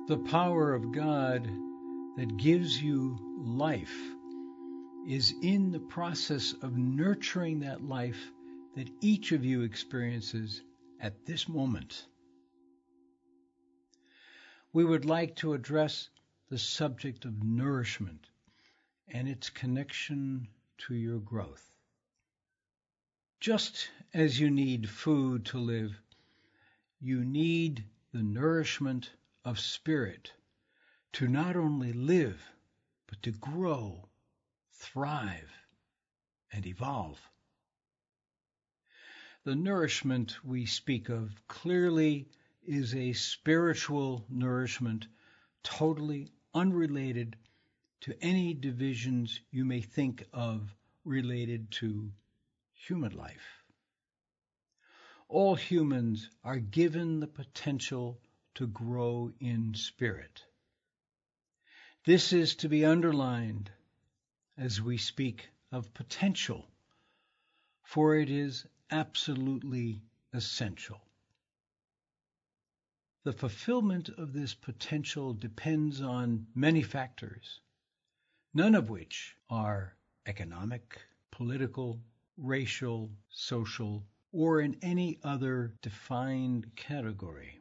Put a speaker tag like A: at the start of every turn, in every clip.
A: The power of God that gives you life is in the process of nurturing that life that each of you experiences at this moment. We would like to address the subject of nourishment and its connection to your growth. Just as you need food to live, you need the nourishment of spirit to not only live, but to grow, thrive, and evolve. The nourishment we speak of clearly is a spiritual nourishment totally unrelated to any divisions you may think of related to human life. All humans are given the potential to grow in spirit. This is to be underlined as we speak of potential, for it is absolutely essential. The fulfillment of this potential depends on many factors, none of which are economic, political, racial, social, or in any other defined category.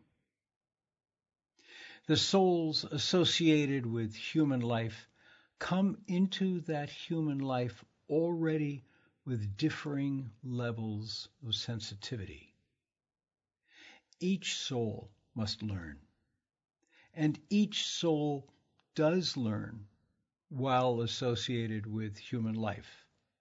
A: The souls associated with human life come into that human life already with differing levels of sensitivity. Each soul must learn, and each soul does learn while associated with human life.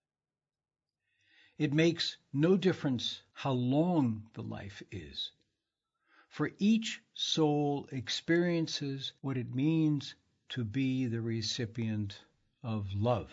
A: It makes no difference how long the life is, for each soul experiences what it means to be the recipient of love.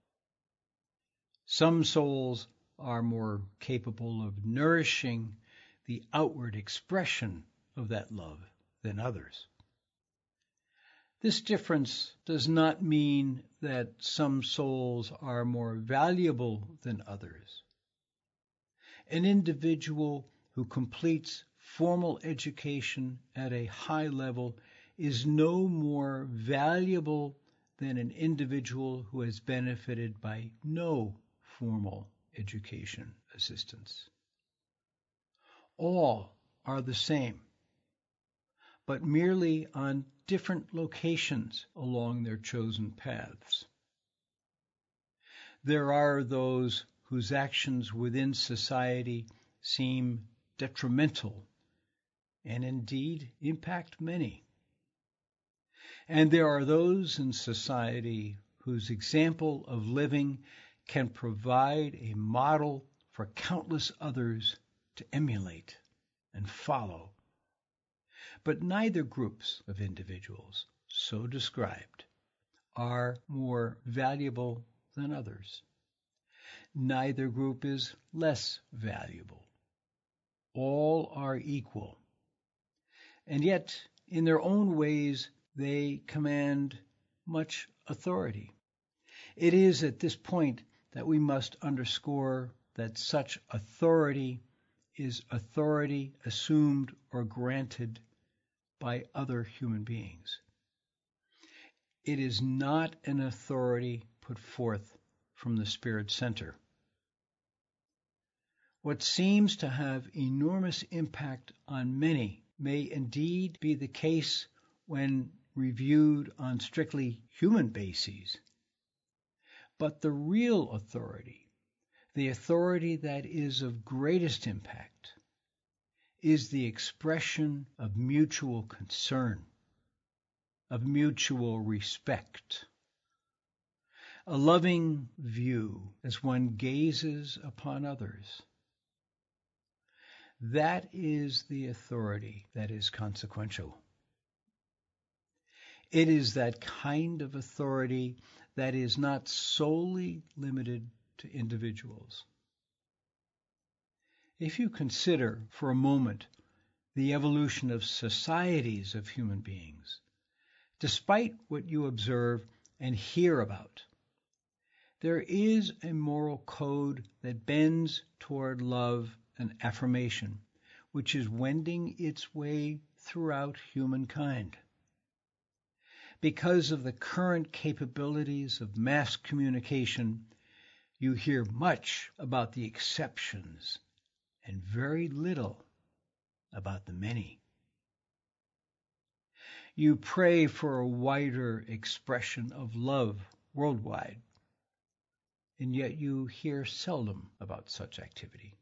A: Some souls are more capable of nourishing the outward expression of that love than others. This difference does not mean that some souls are more valuable than others. An individual who completes formal education at a high level is no more valuable than an individual who has benefited by no formal education assistance. All are the same, but merely on different locations along their chosen paths. There are those whose actions within society seem detrimental and indeed impact many. And there are those in society whose example of living can provide a model for countless others to emulate and follow. But neither groups of individuals so described are more valuable than others. Neither group is less valuable. All are equal. And yet, in their own ways, they command much authority. It is at this point that we must underscore that such authority is authority assumed or granted by other human beings. It is not an authority put forth from the Spirit center. What seems to have enormous impact on many may indeed be the case when reviewed on strictly human bases. But the real authority, the authority that is of greatest impact, is the expression of mutual concern, of mutual respect, a loving view as one gazes upon others. That is the authority that is consequential. It is that kind of authority that is not solely limited to individuals. If you consider for a moment the evolution of societies of human beings, despite what you observe and hear about, there is a moral code that bends toward love and affirmation, which is wending its way throughout humankind. because of the current capabilities of mass communication, you hear much about the exceptions and very little about the many. You pray for a wider expression of love worldwide, and yet you hear seldom about such activity.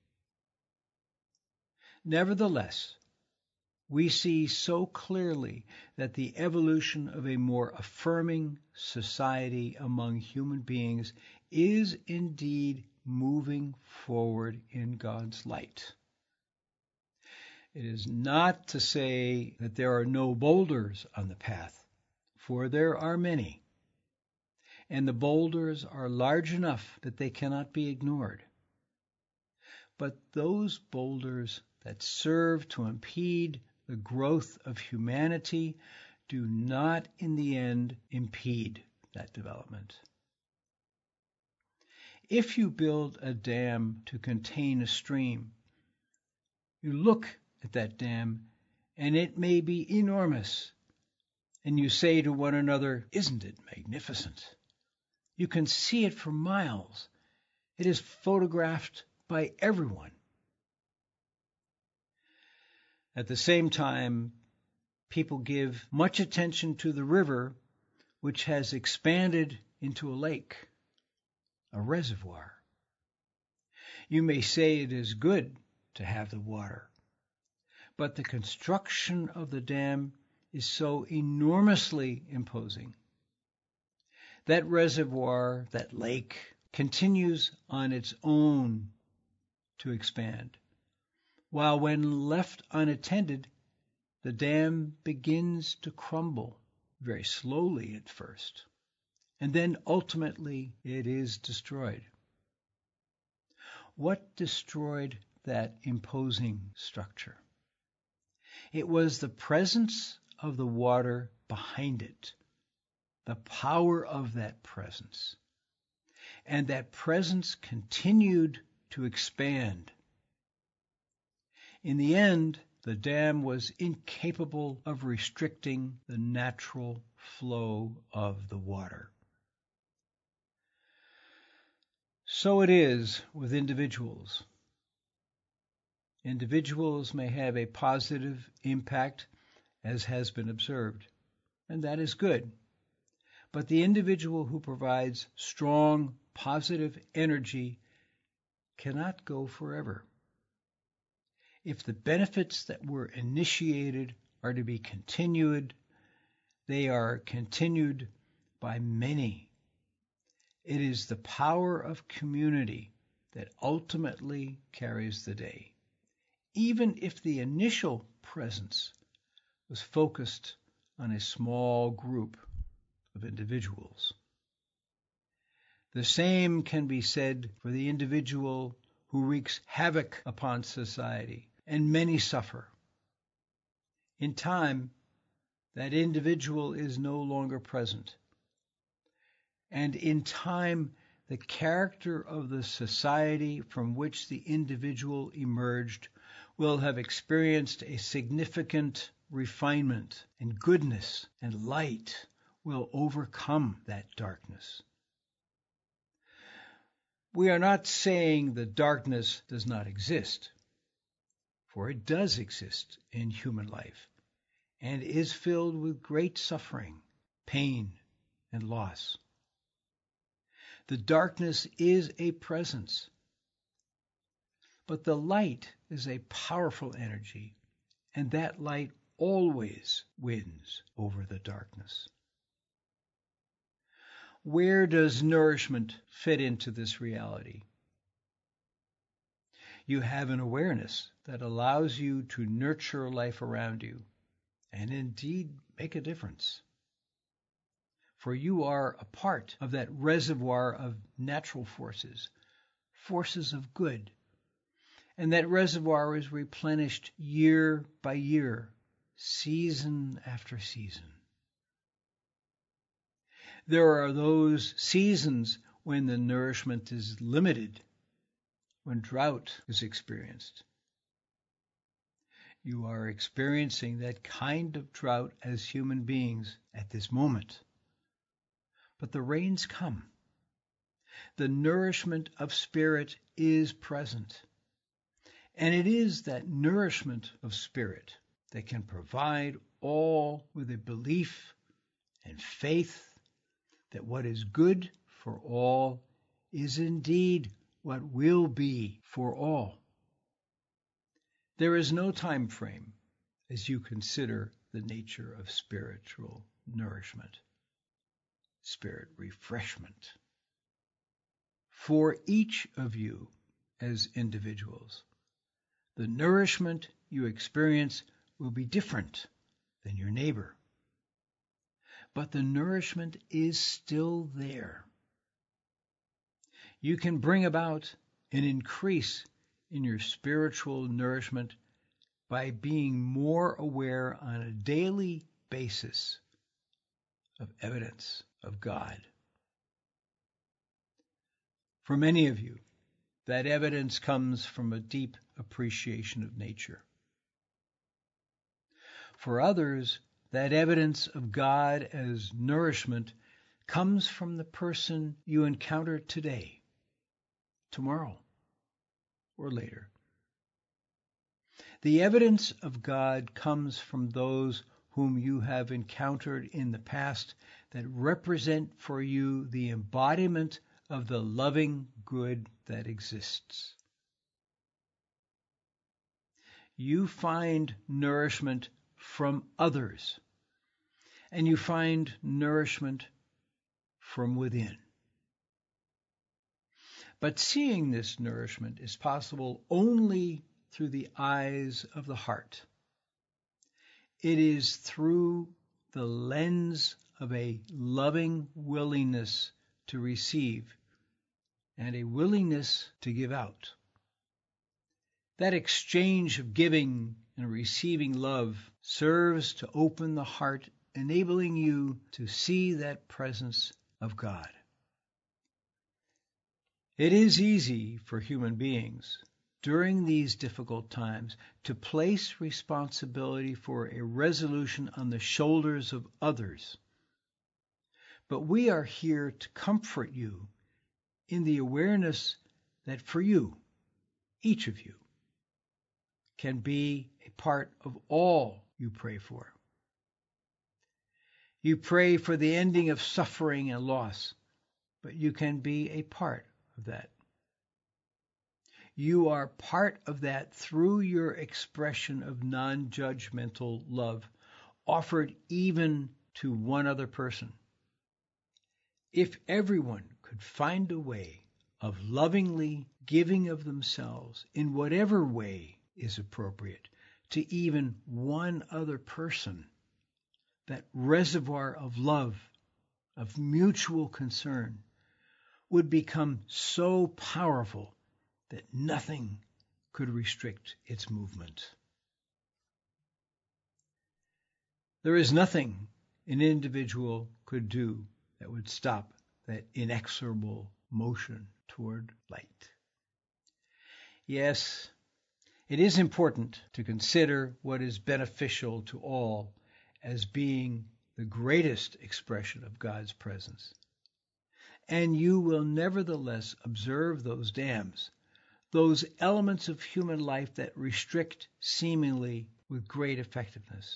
A: Nevertheless, we see so clearly that the evolution of a more affirming society among human beings is indeed moving forward in God's light. It is not to say that there are no boulders on the path, for there are many, and the boulders are large enough that they cannot be ignored. But those boulders that serve to impede the growth of humanity do not in the end impede that development. If you build a dam to contain a stream, you look at that dam and it may be enormous, and you say to one another, "Isn't it magnificent?" You can see it for miles. It is photographed by everyone. At the same time, people give much attention to the river, which has expanded into a lake, a reservoir. You may say it is good to have the water, but the construction of the dam is so enormously imposing. That reservoir, that lake, continues on its own to expand, while when left unattended, the dam begins to crumble, very slowly at first, and then ultimately it is destroyed. What destroyed that imposing structure? It was the presence of the water behind it, the power of that presence. And that presence continued to expand. In the end, the dam was incapable of restricting the natural flow of the water. So it is with individuals. Individuals may have a positive impact, as has been observed, and that is good. But the individual who provides strong, positive energy cannot go forever. If the benefits that were initiated are to be continued, they are continued by many. It is the power of community that ultimately carries the day, even if the initial presence was focused on a small group of individuals. The same can be said for the individual who wreaks havoc upon society, and many suffer. In time, that individual is no longer present. And in time, the character of the society from which the individual emerged will have experienced a significant refinement, and goodness and light will overcome that darkness. We are not saying the darkness does not exist, for it does exist in human life and is filled with great suffering, pain, and loss. The darkness is a presence, but the light is a powerful energy, and that light always wins over the darkness. Where does nourishment fit into this reality? You have an awareness that allows you to nurture life around you and indeed make a difference. For you are a part of that reservoir of natural forces, forces of good, and that reservoir is replenished year by year, season after season. There are those seasons when the nourishment is limited, when drought is experienced. you are experiencing that kind of drought as human beings at this moment. But the rains come. The nourishment of spirit is present. And it is that nourishment of spirit that can provide all with a belief and faith that what is good for all is indeed what will be for all. There is no time frame as you consider the nature of spiritual nourishment, spirit refreshment. For each of you as individuals, the nourishment you experience will be different than your neighbor. But the nourishment is still there. You can bring about an increase in your spiritual nourishment by being more aware on a daily basis of evidence of God. For many of you, that evidence comes from a deep appreciation of nature. For others, that evidence of God as nourishment comes from the person you encounter today, tomorrow, or later. The evidence of God comes from those whom you have encountered in the past that represent for you the embodiment of the loving good that exists. You find nourishment from others, and you find nourishment from within. But seeing this nourishment is possible only through the eyes of the heart. It is through the lens of a loving willingness to receive and a willingness to give out. That exchange of giving and receiving love serves to open the heart, enabling you to see that presence of God. It is easy for human beings during these difficult times to place responsibility for a resolution on the shoulders of others. But we are here to comfort you in the awareness that for you, each of you, can be a part of all you pray for. You pray for the ending of suffering and loss, but you can be a part of that. You are part of that through your expression of non-judgmental love, offered even to one other person. If everyone could find a way of lovingly giving of themselves in whatever way is appropriate to even one other person, that reservoir of love, of mutual concern, would become so powerful that nothing could restrict its movement. There is nothing an individual could do that would stop that inexorable motion toward light. Yes, it is important to consider what is beneficial to all as being the greatest expression of God's presence. And you will nevertheless observe those dams, those elements of human life that restrict seemingly with great effectiveness.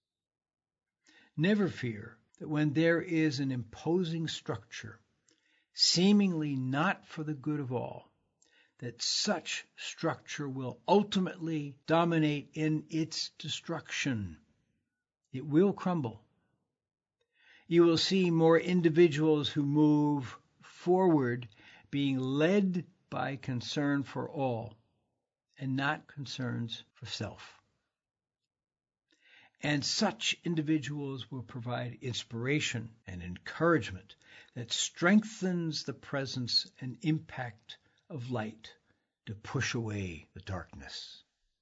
A: Never fear that when there is an imposing structure, seemingly not for the good of all, that such structure will ultimately dominate in its destruction. It will crumble. You will see more individuals who move forward being led by concern for all and not concerns for self. And such individuals will provide inspiration and encouragement that strengthens the presence and impact of light to push away the darkness.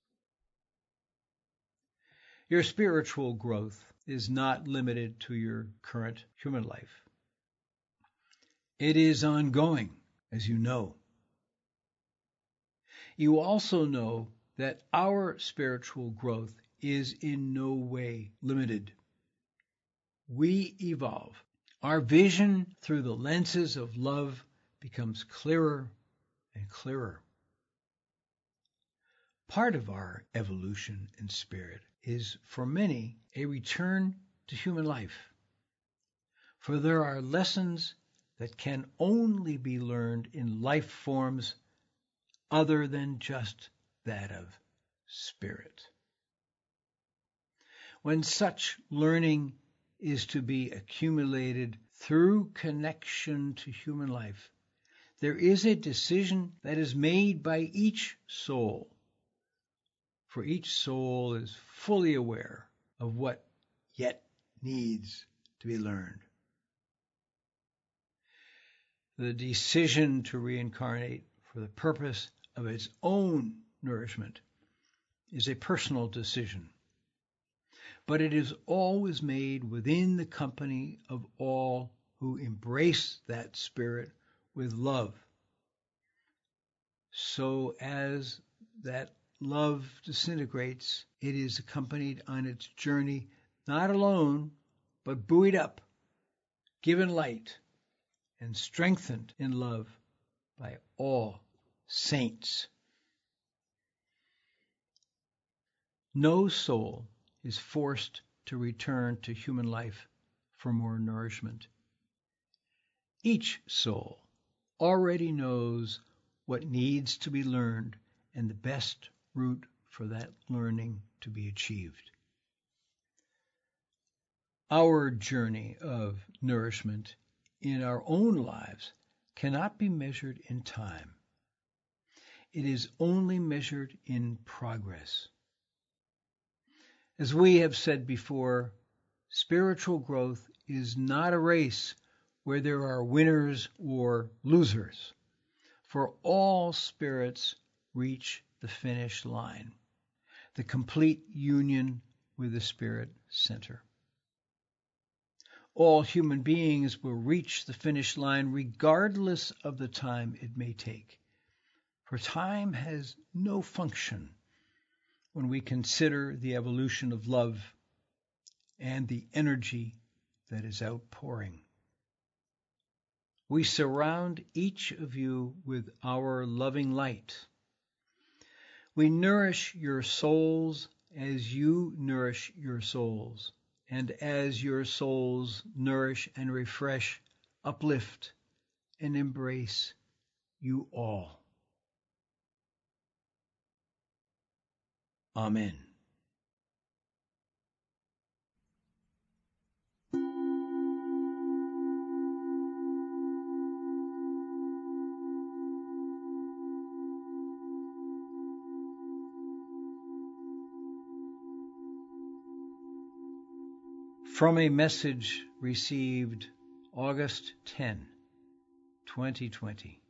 A: Your spiritual growth is not limited to your current human life. It is ongoing, as you know. You also know that our spiritual growth is in no way limited. We evolve. Our vision through the lenses of love becomes clearer and clearer. Part of our evolution in spirit is, for many, a return to human life. For there are lessons that can only be learned in life forms other than just that of spirit. When such learning is to be accumulated through connection to human life, there is a decision that is made by each soul, for each soul is fully aware of what yet needs to be learned. The decision to reincarnate for the purpose of its own nourishment is a personal decision, but it is always made within the company of all who embrace that spirit with love, so as that love disintegrates, it is accompanied on its journey not alone, but buoyed up, given light, and strengthened in love by all saints. No soul is forced to return to human life for more nourishment. Each soul already knows what needs to be learned and the best route for that learning to be achieved. Our journey of nourishment in our own lives cannot be measured in time. It is only measured in progress. As we have said before, spiritual growth is not a race where there are winners or losers, for all spirits reach the finish line, the complete union with the spirit center. All human beings will reach the finish line regardless of the time it may take, for time has no function when we consider the evolution of love and the energy that is outpouring. We surround each of you with our loving light. We nourish your souls as you nourish your souls, and as your souls nourish and refresh, uplift, and embrace you all. Amen. From a message received August 10, 2020.